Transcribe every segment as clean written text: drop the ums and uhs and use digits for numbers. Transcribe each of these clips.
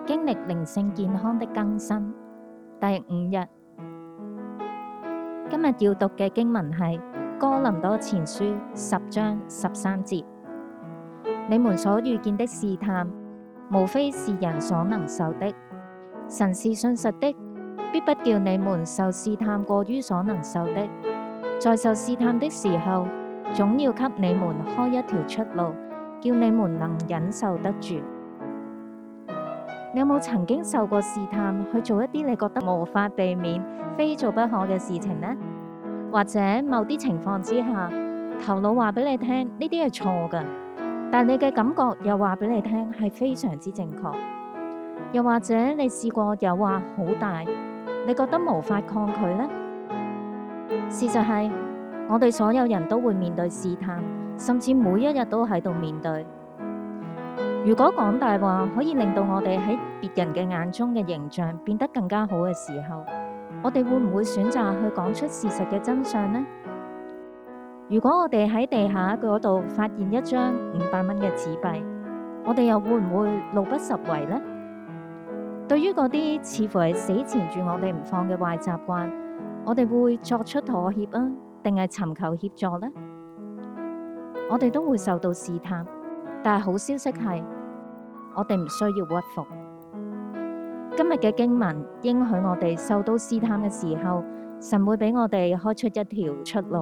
經歷靈性健康的更新，第5日。今日要讀嘅經文係哥林多前書10章13節。你們所遇見的試探，無非是人所能受的。神是信實的，必不叫你們受試探過於所能受的。在受試探的時候，總要給你們開一條出路，叫你們能忍受得住。你有冇曾經受過試探，去做一啲你覺得無法避免、非做不可嘅事情呢？或者某啲情況之下，頭腦話俾你聽呢啲係錯㗎，但你嘅感覺又話俾你聽係非常之正確。又或者你試過誘惑好大，你覺得無法抗拒呢？事實係，我哋所有人都會面對試探，甚至每一日都喺度面對。如果講大話可以令到我哋喺別人嘅眼中嘅形象變得更加好嘅時候，我哋會唔會選擇去講出事實嘅真相呢？如果我哋喺地下嗰度發現一張500蚊嘅紙幣，我哋又會唔會怒不拾遺呢？對於嗰啲似乎係死纏住我哋唔放嘅壞習慣，我哋會作出妥協啊，定係尋求協助呢？我哋都會受到試探，但係好消息係，我哋唔需要屈服。今日嘅經文應許我哋受到試探嘅時候，神會俾我哋開出一條出路。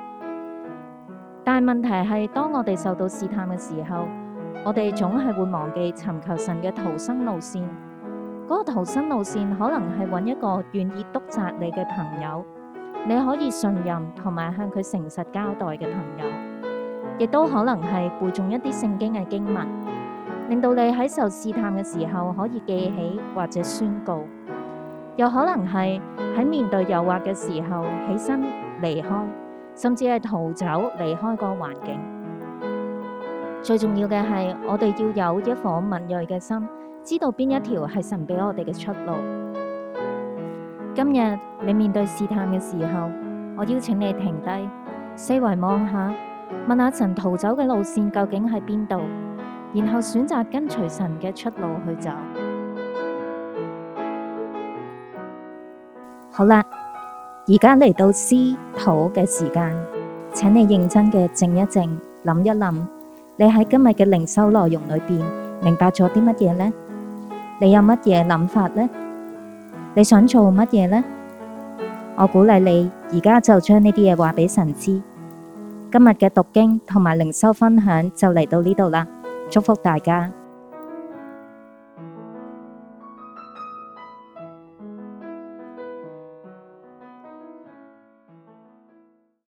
但係問題係，當我哋受到試探嘅時候，我哋總係會忘記尋求神嘅逃生路線。嗰個逃生路線可能係揾一個願意督責你嘅朋友，你可以信任同埋向佢誠實交代嘅朋友，亦都可能係背誦一啲聖經嘅經文，令到你喺受試探嘅時候可以記起或者宣告。又可能係喺面對誘惑嘅時候起身離開，甚至係逃走離開個環境。最重要嘅係，我哋要有一顆敏銳嘅心，知道邊一條係神俾我哋嘅出路。今日你面對試探嘅時候，我邀請你停低，四圍望下，問下神逃走嘅路線究竟喺邊度，然後選擇跟隨神嘅出路去走。好啦，而家嚟到思禱嘅時間，請你認真嘅靜一靜，諗一諗，你喺今日嘅靈修內容裏邊明白咗啲乜嘢呢？你有乜嘢諗法呢？你想做乜嘢呢？我鼓勵你而家就將呢啲嘢話俾神知。今日嘅讀經同埋靈修分享就嚟到呢度啦，祝福大家。